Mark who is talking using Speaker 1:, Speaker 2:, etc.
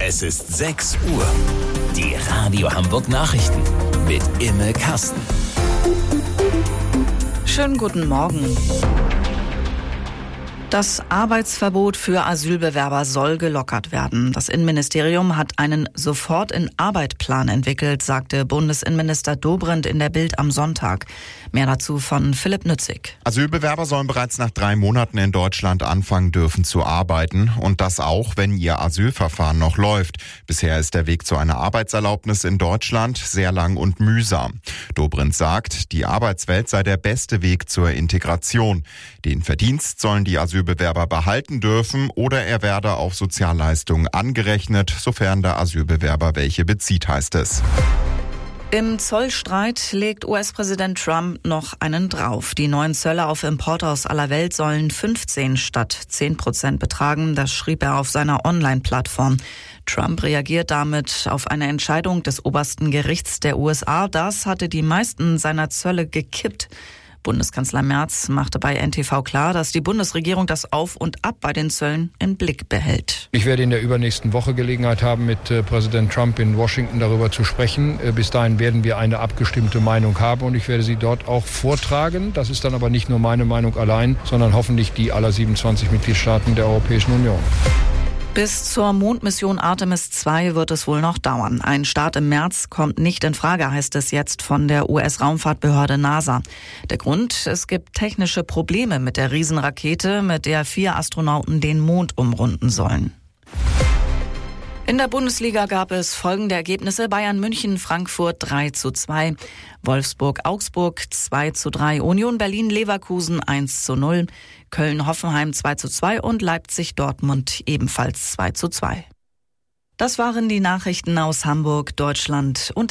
Speaker 1: Es ist 6 Uhr. Die Radio Hamburg Nachrichten mit Imme Kasten.
Speaker 2: Schönen guten Morgen. Das Arbeitsverbot für Asylbewerber soll gelockert werden. Das Innenministerium hat einen Sofort-in-Arbeit-Plan entwickelt, sagte Bundesinnenminister Dobrindt in der Bild am Sonntag. Mehr dazu von Philipp Nützig.
Speaker 3: Asylbewerber sollen bereits nach 3 Monaten in Deutschland anfangen dürfen zu arbeiten. Und das auch, wenn ihr Asylverfahren noch läuft. Bisher ist der Weg zu einer Arbeitserlaubnis in Deutschland sehr lang und mühsam. Dobrindt sagt, die Arbeitswelt sei der beste Weg zur Integration. Den Verdienst sollen die Asylbewerber behalten dürfen oder er werde auf Sozialleistungen angerechnet, sofern der Asylbewerber welche bezieht, heißt es.
Speaker 2: Im Zollstreit legt US-Präsident Trump noch einen drauf. Die neuen Zölle auf Importe aus aller Welt sollen 15 statt 10% betragen. Das schrieb er auf seiner Online-Plattform. Trump reagiert damit auf eine Entscheidung des obersten Gerichts der USA. Das hatte die meisten seiner Zölle gekippt. Bundeskanzler Merz machte bei NTV klar, dass die Bundesregierung das Auf und Ab bei den Zöllen im Blick behält.
Speaker 4: Ich werde in der übernächsten Woche Gelegenheit haben, mit Präsident Trump in Washington darüber zu sprechen. Bis dahin werden wir eine abgestimmte Meinung haben und ich werde sie dort auch vortragen. Das ist dann aber nicht nur meine Meinung allein, sondern hoffentlich die aller 27 Mitgliedstaaten der Europäischen Union.
Speaker 2: Bis zur Mondmission Artemis II wird es wohl noch dauern. Ein Start im März kommt nicht in Frage, heißt es jetzt von der US-Raumfahrtbehörde NASA. Der Grund: Es gibt technische Probleme mit der Riesenrakete, mit der 4 Astronauten den Mond umrunden sollen. In der Bundesliga gab es folgende Ergebnisse: Bayern München Frankfurt 3:2, Wolfsburg Augsburg 2:3, Union Berlin Leverkusen 1:0, Köln Hoffenheim 2:2 und Leipzig Dortmund ebenfalls 2:2. Das waren die Nachrichten aus Hamburg, Deutschland und